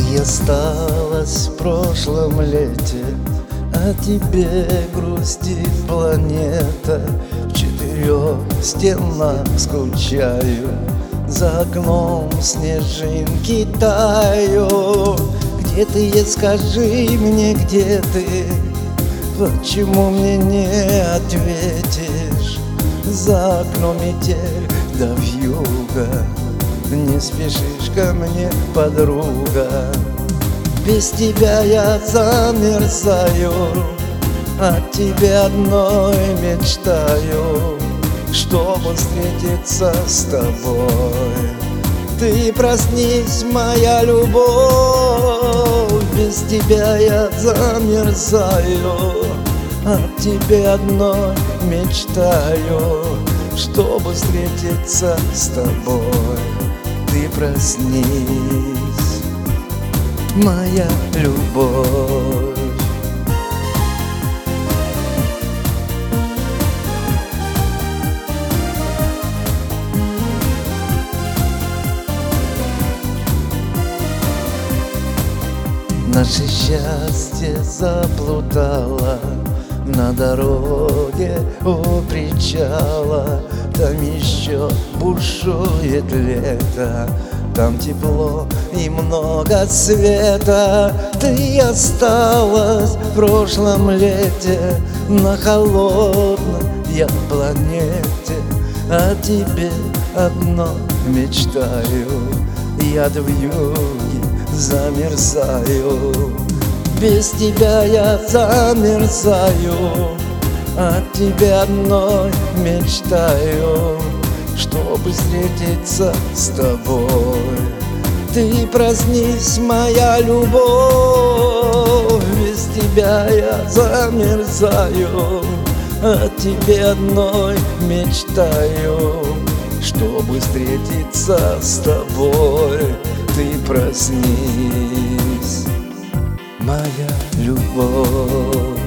Ты осталась в прошлом лете, о тебе грустит планета. В четырех стенах скучаю, за окном снежинки тают. Где ты есть, скажи мне, где ты? Почему мне не ответишь? За окном метель да вьюга, не спешишь ко мне, подруга. Без тебя я замерзаю, от тебя одной мечтаю, чтобы встретиться с тобой. Ты проснись, моя любовь, без тебя я замерзаю, от тебя одной мечтаю, чтобы встретиться с тобой. Ты проснись, моя любовь. Наше счастье заплутало на дороге у причала. Там еще бушует лето, там тепло и много света. Ты осталась в прошлом лете на холодной я планете. О тебе одно мечтаю, я в юге замерзаю. Без тебя я замерзаю, от тебя одной мечтаю, чтобы встретиться с тобой. Ты проснись, моя любовь, без тебя я замерзаю, от тебя одной мечтаю, чтобы встретиться с тобой. Ты проснись, моя любовь.